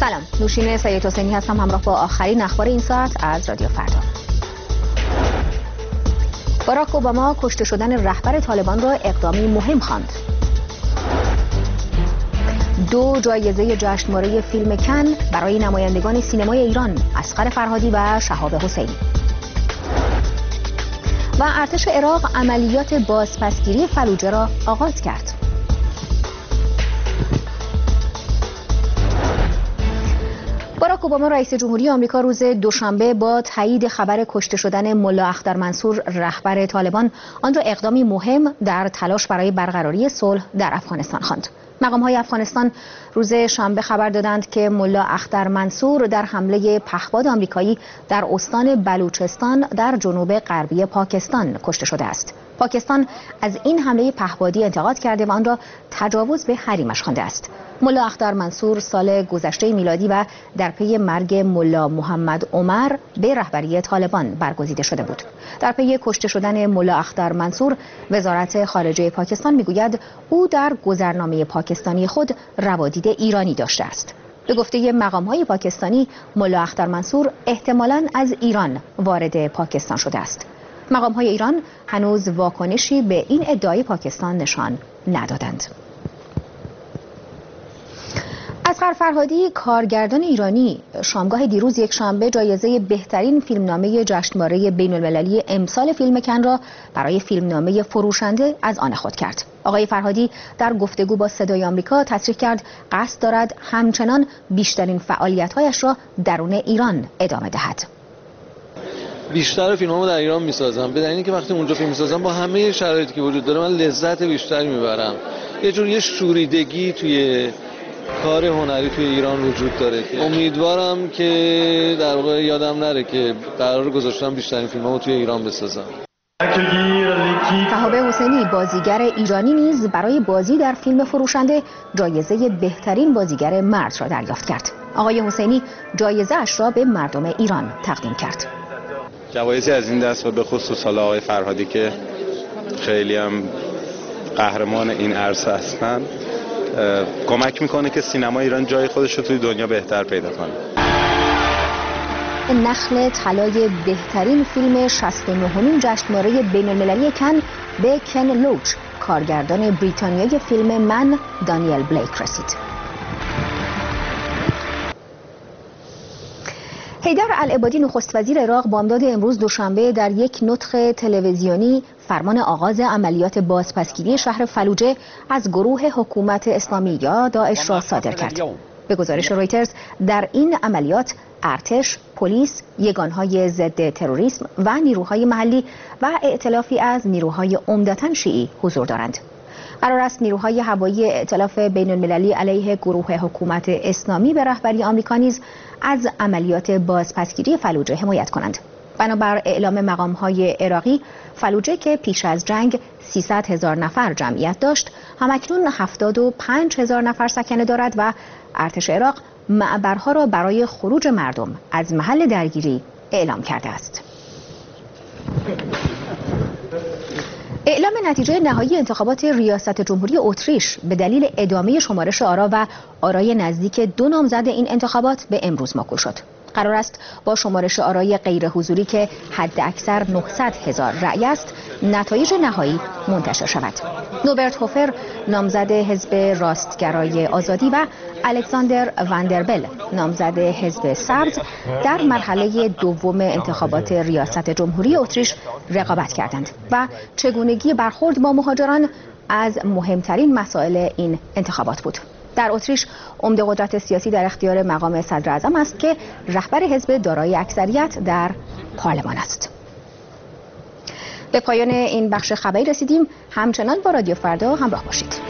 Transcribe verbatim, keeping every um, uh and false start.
سلام، نوشین سید حسینی هستم همراه با آخرین اخبار این ساعت از رادیو فردا. باراک اوباما کشته شدن رهبر طالبان را اقدامی مهم خواند. دو جایزه جشنواره فیلم کن برای نمایندگان سینمای ایران اصغر فرهادی و شهاب حسینی. و ارتش عراق عملیات بازپسگیری فلوجه را آغاز کرد. باراک اوباما رئیس جمهوری آمریکا روز دوشنبه با تایید خبر کشته شدن ملا اختر منصور رهبر طالبان آن را اقدامی مهم در تلاش برای برقراری صلح در افغانستان خواند. مقام‌های افغانستان روز شنبه خبر دادند که ملا اختر منصور در حمله پهپاد آمریکایی در استان بلوچستان در جنوب غربی پاکستان کشته شده است. پاکستان از این حمله پهپادی انتقاد کرده و آن را تجاوز به حریمش خوانده است. ملا اختر منصور سال گذشته میلادی و در پی مرگ ملا محمد عمر به رهبری طالبان برگزیده شده بود. در پی کشته شدن ملا اختر منصور، وزارت خارجه پاکستان میگوید او در گذرنامه پاکستانی خود روادید ایرانی داشته است. به گفته مقام‌های پاکستانی، ملا اختر منصور احتمالاً از ایران وارد پاکستان شده است. مقام‌های ایران هنوز واکنشی به این ادعای پاکستان نشان ندادند. اصغر فرهادی، کارگردان ایرانی، شامگاه دیروز یک شنبه جایزه بهترین فیلمنامه جشنواره بین‌المللی امسال فیلم کن را برای فیلمنامه فروشنده از آن خود کرد. آقای فرهادی در گفتگو با صدای آمریکا تصریح کرد قصد دارد همچنان بیشترین فعالیت‌هایش را درون ایران ادامه دهد. بیشتر فیلمامو در ایران میسازم، به دلیلی که وقتی اونجا فیلم میسازم با همه شرایطی که وجود داره من لذت بیشتری میبرم. یه جور یه شوریدگی توی کار هنری توی ایران وجود داره. امیدوارم که در واقع یادم نره که قرار گذاشتم بیشترین فیلمامو توی ایران بسازم. شهاب حسینی، بازیگر ایرانی، نیز برای بازی در فیلم فروشنده جایزه بهترین بازیگر مرد را دریافت کرد. آقای حسینی جایزه اش را به مردم ایران تقدیم کرد. جوایزی از این دست و به خصوص حالا آقای فرهادی که خیلی هم قهرمان این عرصه هستن کمک میکنه که سینما ایران جای خودش رو توی دنیا بهتر پیدا کنه. نخل طلای بهترین فیلم شصت و نهمین جشنواره بین‌المللی کن به کن لوچ، کارگردان بریتانیایی فیلم من، دانیل بلیک رسید. حیدر العبادی، نخست وزیر عراق، بامداد امروز دوشنبه در یک نطق تلویزیونی فرمان آغاز عملیات بازپسگیری شهر فلوجه از گروه حکومت اسلامی یا داعش را صادر کرد. به گزارش رویترز در این عملیات ارتش، پلیس، یگانهای ضد تروریسم و نیروهای محلی و ائتلافی از نیروهای عمدتاً شیعی حضور دارند. قرار است نیروهای هوایی ائتلاف بین‌المللی علیه گروه حکومت اسلامی به رهبری آمریکا نیز از عملیات بازپسگیری فلوجه حمایت کنند. بنابر اعلام مقام‌های عراقی، فلوجه که پیش از جنگ سیصد هزار نفر جمعیت داشت، همکنون هفتاد و پنج هزار نفر سکنه دارد و ارتش عراق معبرها را برای خروج مردم از محل درگیری اعلام کرده است. اعلام نتیجه نهایی انتخابات ریاست جمهوری اتریش به دلیل ادامه شمارش آرا و آرای نزدیک دو نامزد این انتخابات به امروز موکول شد. قرار است با شمارش آرای غیر حضوری که حد اکثر نهصد هزار رأی است، نتایج نهایی منتشر شود. نوبرت هوفر، نامزد حزب راستگرای آزادی، و الکساندر واندربل، نامزد حزب سبز، در مرحله دوم انتخابات ریاست جمهوری اتریش رقابت کردند و چگونگی برخورد با مهاجران از مهمترین مسائل این انتخابات بود. در اتریش عمده قدرت سیاسی در اختیار مقام صدر اعظم است که رهبر حزب دارای اکثریت در پارلمان است. به پایان این بخش خبری رسیدیم. همچنان با رادیو فردا همراه باشید.